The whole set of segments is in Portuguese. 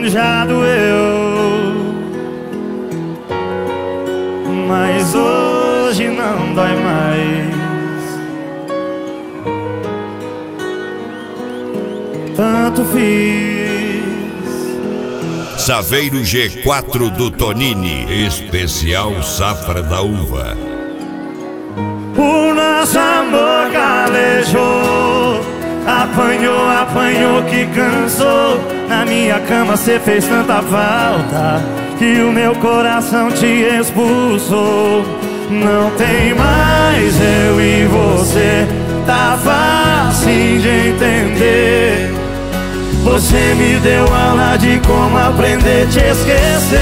já doeu, mas hoje não dói mais. Tanto fiz. Saveiro G4 do Tonini, especial Safra da Uva. O nosso amor calejou, apanhou, apanhou que cansou. Na minha cama cê fez tanta falta que o meu coração te expulsou. Não tem mais eu e você, tá fácil de entender. Você me deu aula de como aprender a te esquecer.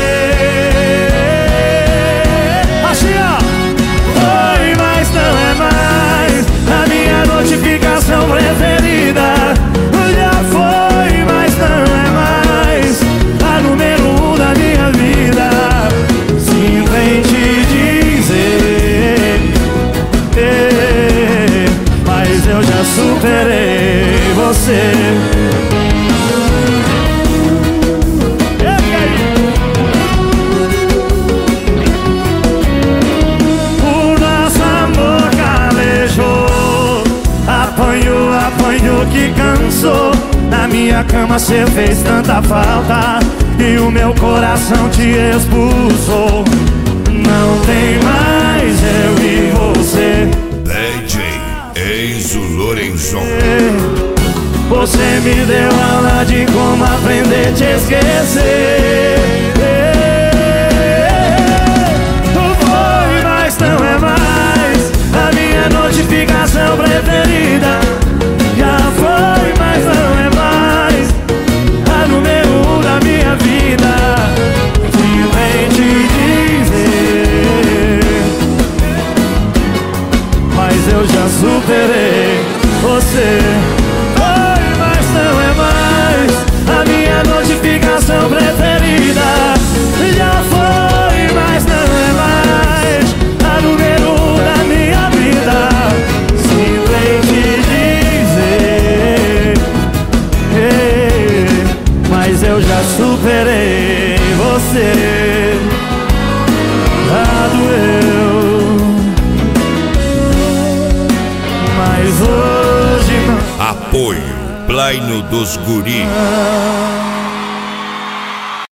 Assim ó. Foi, mas não é mais a minha notificação preferida. Já foi, mas não é mais a número 1 da minha vida. Sinto em te dizer, mas eu já superei você. Que cansou, na minha cama cê fez tanta falta e o meu coração te expulsou. Não tem mais eu e você. DJ Enzo Lorenzon. Você me deu aula de como aprender a te esquecer. Foi, mas não é mais a minha notificação preferida. Já foi, mas não é mais a número 1 da minha vida. Que vem te dizer, mas eu já superei você. Foi, mas não é mais a minha notificação preferida. Já foi, mas não é mais a número 1 da minha vida. Se vem te mas eu já superei você. Já doeu, mas hoje não. Apoio Plaino dos Guri.